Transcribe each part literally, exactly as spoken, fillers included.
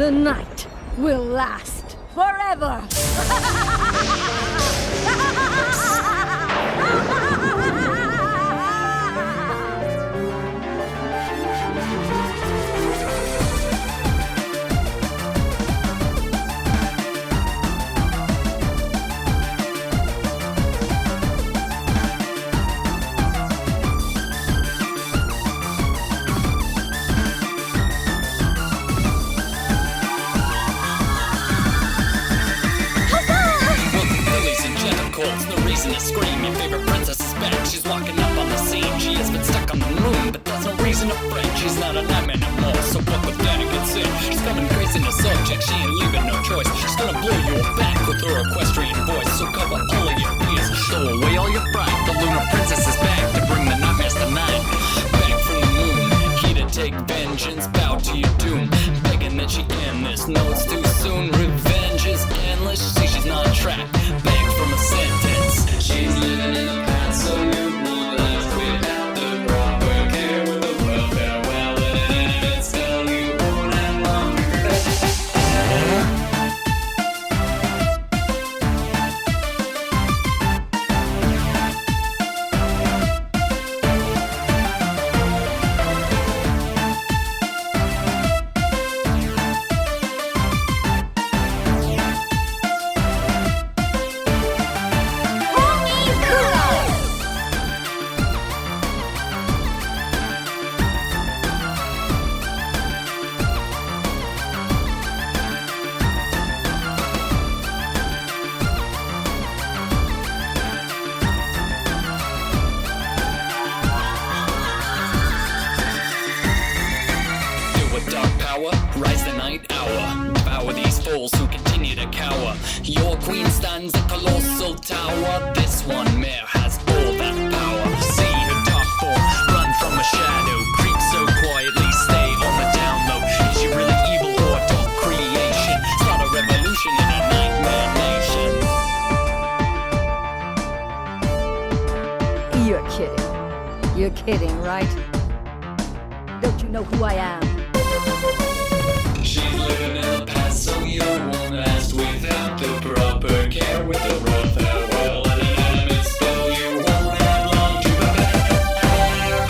The night will last forever! No reason to scream, your favorite princess is back. She's walking up on the scene. She has been stuck on the moon, but there's no reason to fret. She's not a nightmare no more, so what with that gets in. She's coming crazy in the subject, she ain't leaving no choice. She's gonna blow you back with her equestrian voice. So cover all of your fears, stow away all your fright. The lunar princess is back to bring the nightmares to night. Back from the moon, here to take vengeance, bow to your doom. Begging that she end this, no it's too soon. Revenge is endless, see she's not trapped. Back from a sentence, she's living in the past, so you won't last without the proper care. With the world farewell and an intimate spell, you won't have long to rise the night hour, devour these fools who continue to cower. Your queen stands a colossal tower. This one mare has all that power. See her dark form run from a shadow, creep so quietly, stay on the down low. Is she really evil or a dark creation? Start a revolution in a nightmare nation. You're kidding. You're kidding, right? Don't you know who I am? She's living in the past, so you won't last without the proper care. With the rough farewell and an animate spell, you won't have long to prepare.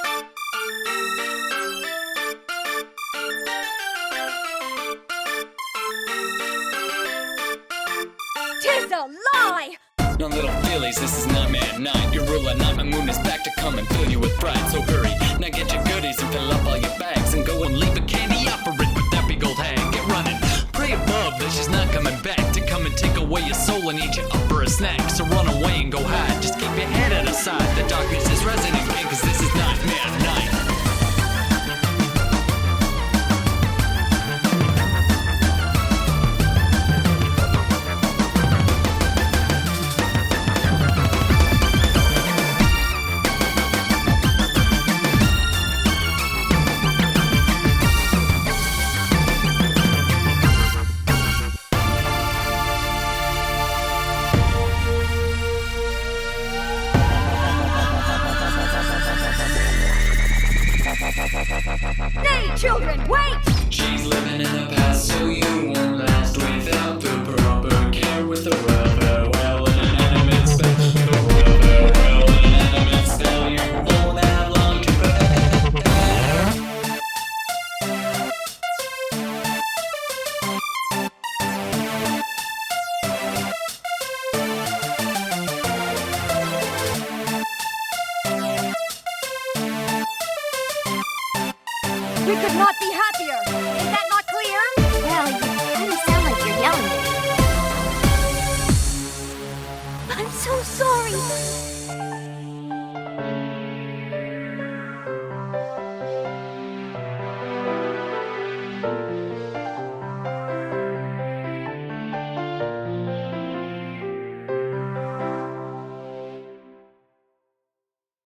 Tis a lie! No little fillies, this is Nightmare Night. Your ruler Nightmare Moon is back to come and fill you with pride. So hurry, now get your goodies and fill up all your bags and go and leave a candy opera with that big old hag. Get running, pray above that she's not coming back to come and take away your soul and eat you up for a snack. So run away and go hide, just keep your head at a side. The darkness is resident again, cause this is Nightmare Night. Nay, children, wait! She's living in the past, so you won't last without the proper care. With the royal farewell and an animate spell, the royal farewell and an animate spell, you won't have long to prepare. We could not be happier! Is that not clear? Well, you kind of sound like you're yelling at me. I'm so sorry.